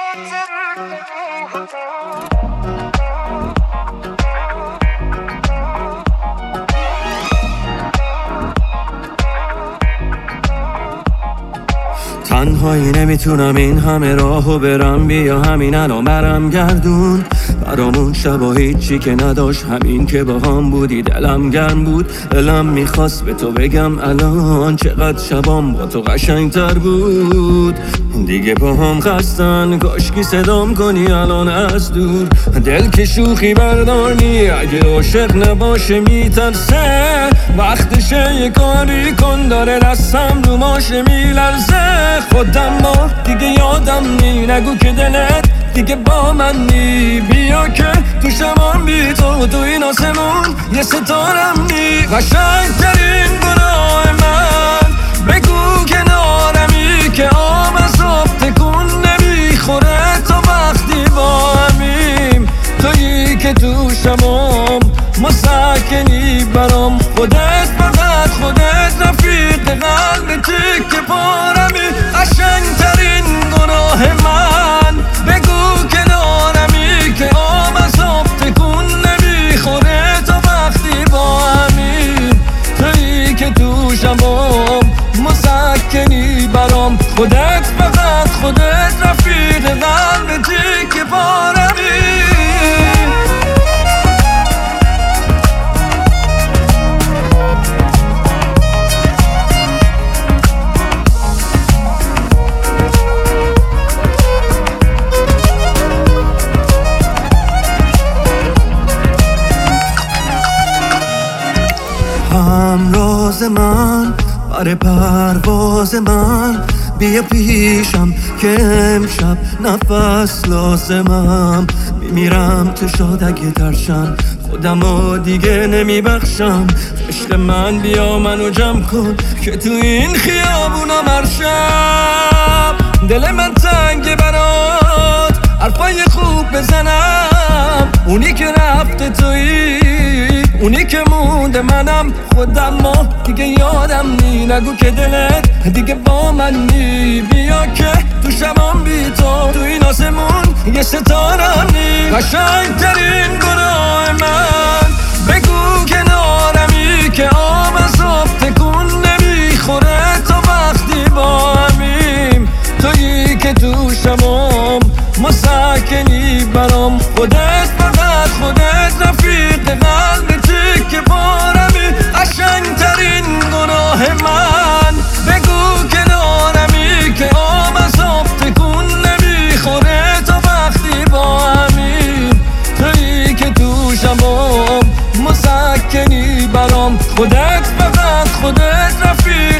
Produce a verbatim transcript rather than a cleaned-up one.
تنهایی نمیتونم این همه راهو برم، بیا همین الان برم گردون برامون شبا هیچی که نداشت، همین که با هم بودی دلم گرم بود. دلم میخواست به تو بگم الان چقدر شبام با تو قشنگتر بود. دیگه با هم خستن کاشکی صدام کنی الان از دور. دل که شوخی بردارنی اگه عاشق نباشه میترسه، وقتشه یه کاری کن داره دستم رو ماشه میلرزه. خودم با دیگه یادم نی، نگو که دلت دیگه با من نی. بیا که تو شمان بی تو تو این آسمون یه ستارم نی. قشنگترین گناه من بگو کنارمی که آب از آب تکون نمیخوره تا وقتی با همیم. تویی که تو شمام مسکنی برام، خودت فقط خودت رفیق قلب تیک پارمی. قشنگترین گناه من بگو کنارمی که آب از آب تکون نمیخوره تا وقتی با همیم. تویی که تو شمام مسکنی برام، خودت فقط خودت رفیق قلب تیک پارمی. همراز من برای پرواز من، بیا پیشم که امشب نفس لازمم. میمیرم تو شاد اگه ترشم، خودم رو دیگه نمیبخشم. عشق من بیا منو جمع کن که تو این خیابونم هر شب دل من تنگه برات حرفای خوب بزنم. اونی که رفته تویی، اونی که مونده منم. خودم ما دیگه یادم نی، نگو که دلت دیگه با من نی. بیا که تو شبام بی تو تو این آسمون یه ستارم نی. قشنگترین گناه من بگو کنارمی که آب از آب تکون نمیخوره تا وقتی با همیم. تویی که تو شبام مسکنی برام، خودت فقط خودت رفیق قلب تیک پارمی. قشنگترین گناه من بگو کنارمی که آب از آب تکون نمیخوره تا وقتی با همیم. تویی که تو شبام مسکنی برام، خودت فقط خودت رفیق